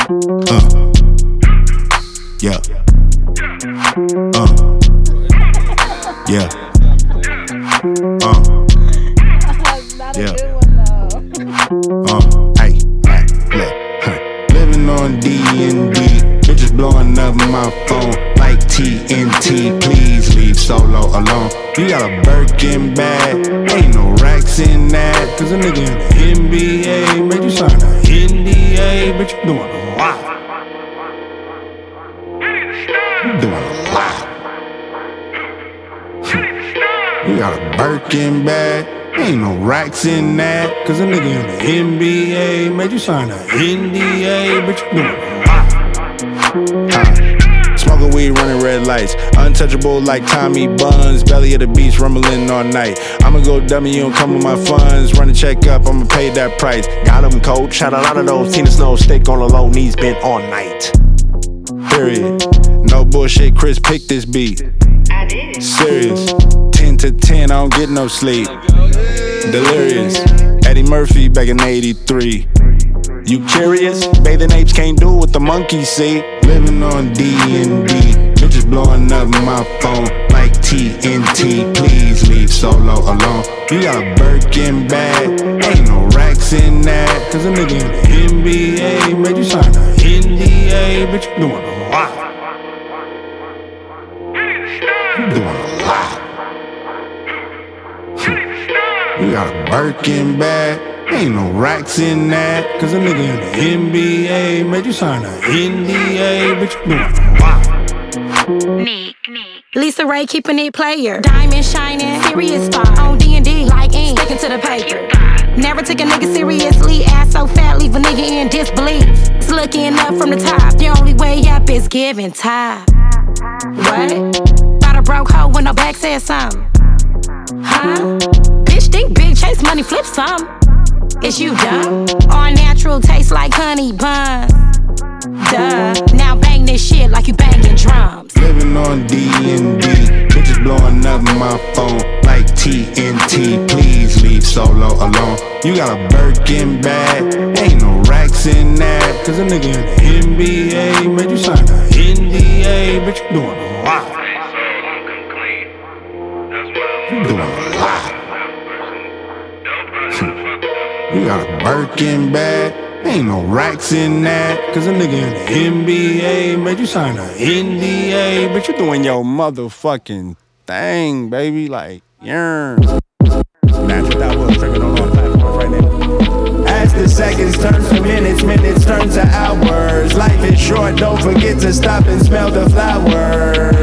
Yeah. Yeah. Yeah. Hey, living on D&D, bitches blowing up my phone like TNT. Please leave Solo alone. You got a Birkin bag, ain't no racks in that. Cause a nigga in the NBA made you sign a NDA, bitch, you doing a lot. You doing a lot. You got a Birkin bag, ain't no racks in that. Cause a nigga in the NBA made you sign a NDA, bitch, you doing a lot. Smoking weed, running red lights, untouchable like Tommy Buns. Belly of the beach, rumbling all night. I'ma go dummy, you don't come with my funds. Run a check up, I'ma pay that price. Got 'em coach, had a lot of those. Tina Snow, steak on the low, knees bent all night. Period. No bullshit, Chris picked this beat. I did. Serious. 10 to 10, I don't get no sleep. Delirious. Eddie Murphy back in 83. You curious? Bathing apes can't do what the monkeys see. Living on D&D, bitches blowing up my phone like TNT. Please leave Solo alone. You got a Birkin bag, ain't no racks in that. Cause a nigga in the NBA made you sign a NDA, bitch, you doing a lot. You doing a lot. You got a Birkin bag, ain't no racks in that. Cause a nigga in the NBA made you sign a NDA, bitch, you doing a lot. Nick. Lisa Ray keeping it player. Diamond shining, serious spot. On D&D like ink, sticking to the paper. Never took a nigga seriously. Ass so fat, leave a nigga in disbelief. It's looking up from the top. The only way up is giving top. What? Got a broke hoe when no back said something. Huh? Bitch think big, chase money, flip some. Is you dumb? All natural taste like honey buns. Duh. Now bang this shit like you banging drums. Living on D&D, bitches blowing up my phone like TNT. Please leave Solo alone. You got a Birkin bag, ain't no racks in that. Cause a nigga in the NBA made you sign a NDA, bitch, you doing a lot. You doing a lot. You got a Birkin bag, ain't no racks in that. Cause a nigga in the NBA made you sign a NDA, bitch, you doing your motherfucking thing, baby. Like, yearn. Natural that will tripping on all platforms right now. As the seconds turn to minutes, minutes turn to hours. Life is short, don't forget to stop and smell the flowers.